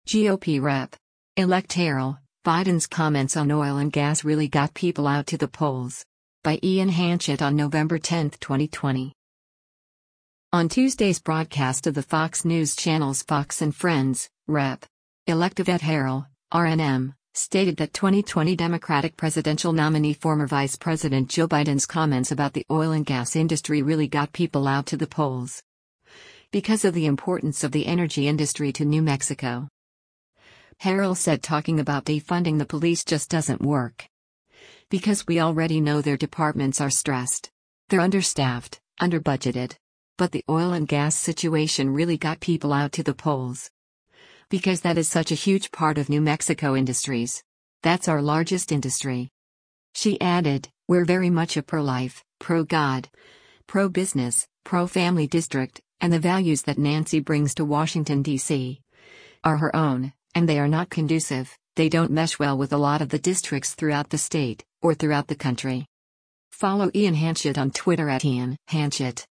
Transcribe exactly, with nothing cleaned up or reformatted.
G O P Rep. Elect Harrell, Biden's comments on oil and gas really got people out to the polls. By Ian Hanchett on November tenth, twenty twenty. On Tuesday's broadcast of the Fox News Channel's Fox and Friends, Rep. Elect Yvette Harrell, R N M, stated that twenty twenty Democratic presidential nominee former Vice President Joe Biden's comments about the oil and gas industry really got people out to the polls. Because of the importance of the energy industry to New Mexico. Harrell said talking about defunding the police just doesn't work. Because we already know their departments are stressed. They're understaffed, underbudgeted. But the oil and gas situation really got people out to the polls. Because that is such a huge part of New Mexico industries. That's our largest industry. She added, we're very much a pro-life, pro-God, pro-business, pro-family district, and the values that Nancy brings to Washington, D C are her own, and they are not conducive, they don't mesh well with a lot of the districts throughout the state, or throughout the country. Follow Ian Hanchett on Twitter at Ian Hanchett.